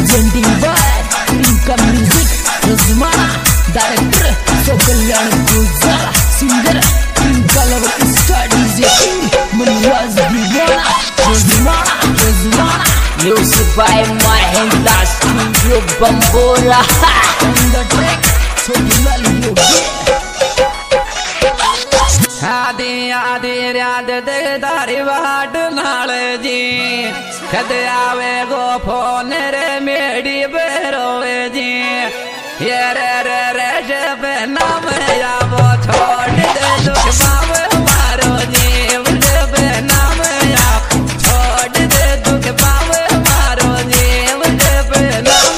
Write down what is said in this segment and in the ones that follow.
presenting by Rinka Music, Rosmana, director So Kalyan Gujara, singer Rinka Lover Studies, Manwaz Divana, Rosmana, music by Mahindra Studio Bambora, on the track So Bilal Yogi. आदि आदि याद दे दारी बाट नाल जी कद आवे गो phone रे मेरी बेरोवे जी ये रे रे रे जब नाम या वो छोड़ दे दुख पावे मारो जी जब नाम या छोड़ दे दुख पावे मारो जी जब नाम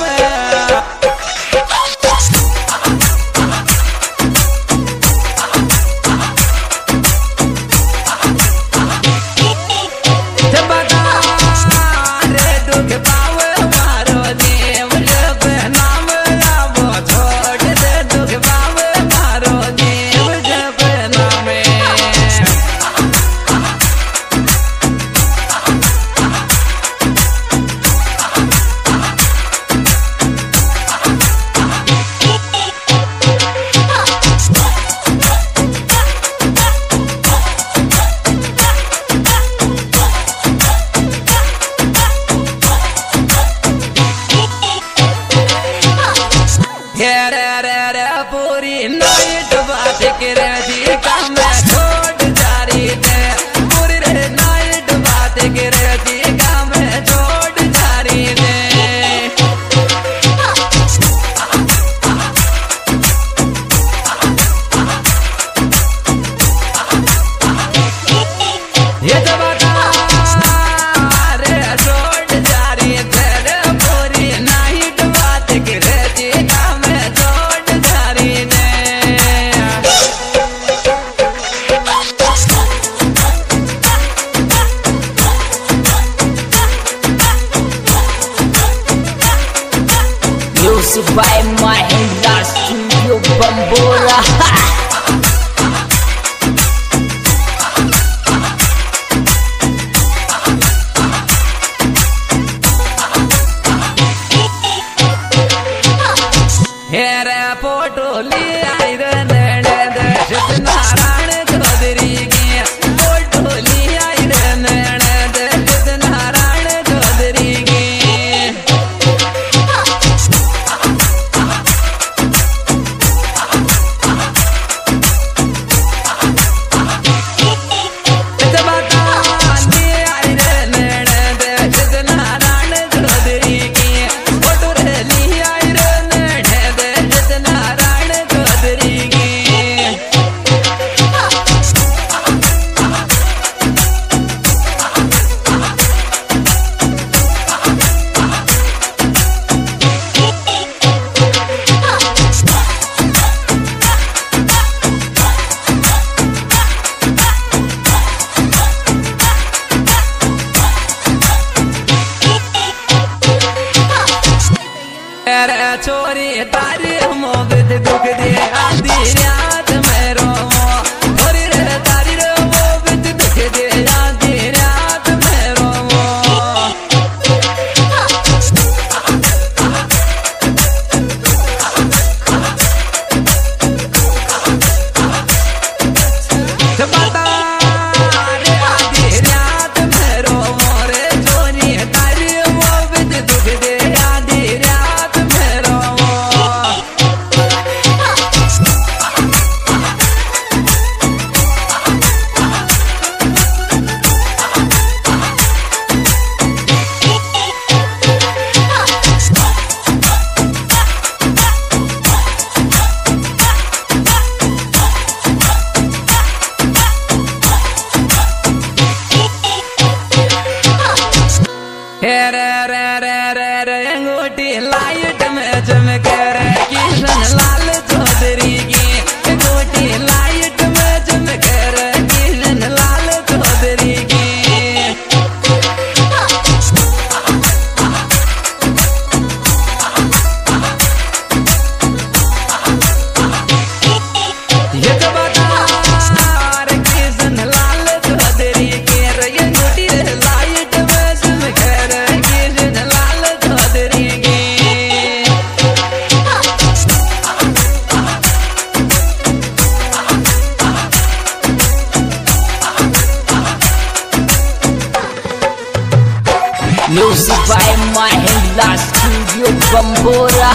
पूरी नाइट बात करे जी काम छोड़ जारी थे पूरी नाइट बात करे जी काम छोड़ जारी थे ये जब रे छोड़ जारी थे पूरी नाइट बात करे जी काम music by Mahindra Studio Bambora. हेरे फोटो ले आई रे नैने दर्शक नारायण चौधरी की फोटो ले आई रे नैने दर्शक नारायण चौधरी की छोरी तारी मोगद दुख दे आधी रात में रोवो छोरी रे तारी रे मोगद दुख दे आधी रात में रोवो बता रे आधी रात में रोवो रे छोरी तारी मोगद दुख दे आधी रात में रोवो रे रे रे रे रे अंगूठी लाइट में चमके रे किशन लाल चौधरी की अंगूठी लाइट में चमके रे किशन लाल चौधरी की ये तो बता रे किशन लाल चौधरी की रे अंगूठी लाइट में चमके रे किशन लाल चौधरी की by Mahindra Studio Bambora.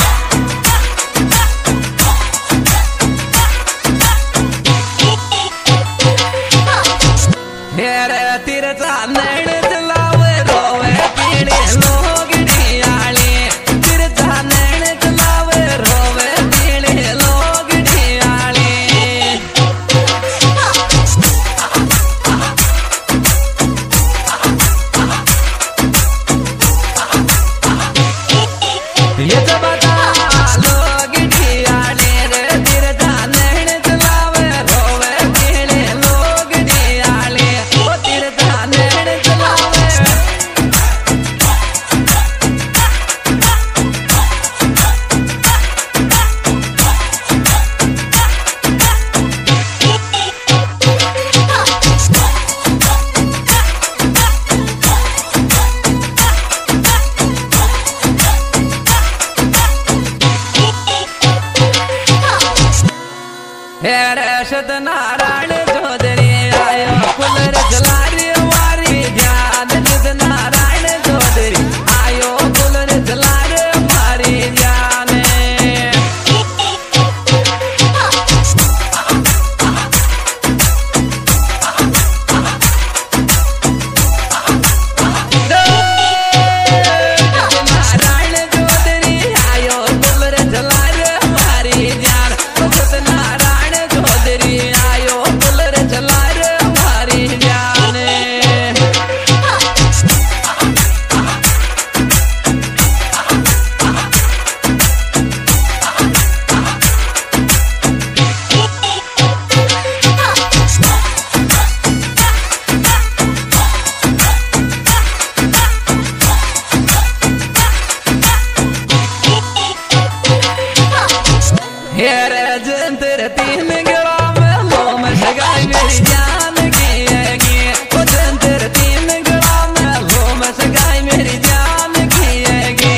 Satyanarayan Chaudhary आयो कुलर जलारी मारी ध्यान। सत्यनारायण चौधरी आयो कुलर जलारी मारी ध्यान। सत्यनारायण चौधरी आयो कुलर जलारी मारी ध्यान। सत्यनारायण चौधरी आयो कुलर जलारी मारी ध्यान। हेरे जंतर तीन ग्राम लो में सगाई मेरी जान किएगी। वो जंतर तीन ग्राम लो में सगाई मेरी जान किएगी।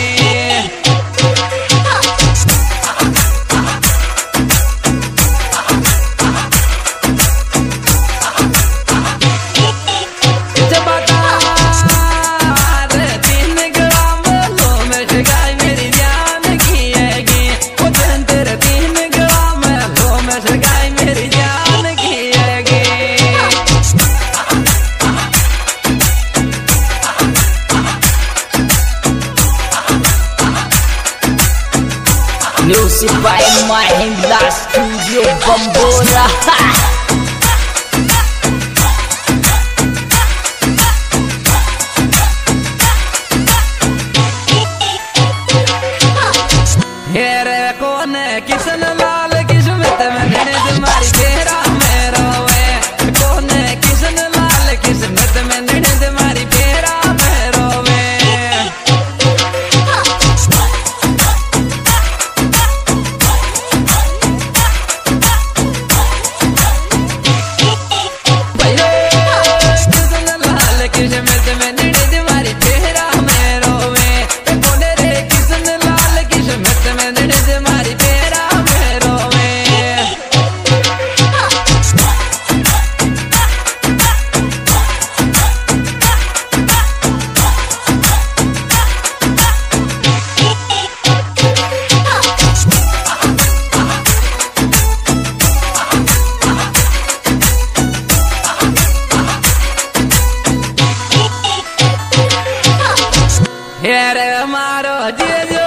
तीन ग्राम लो में सगाई मेरी जान किएगी। वो जंतर तीन ग्राम लो में सगाई मेरी जान किएगी। Music by Mahindra Studio Bambora. हेरे कौन किशन लाल किस्मत में धने तुम्हारी फेरा में रोवे। कौन किशन लाल किस्मत में धने तुम्हारी फेरा में रोवे। भैया किशन लाल किस्मत में धने तुम्हारी फेरा में रोवे। कौन रे किशन लाल किस्मत में धने तुम्हारी फेरा में रोवे। हेरे मारो जे जो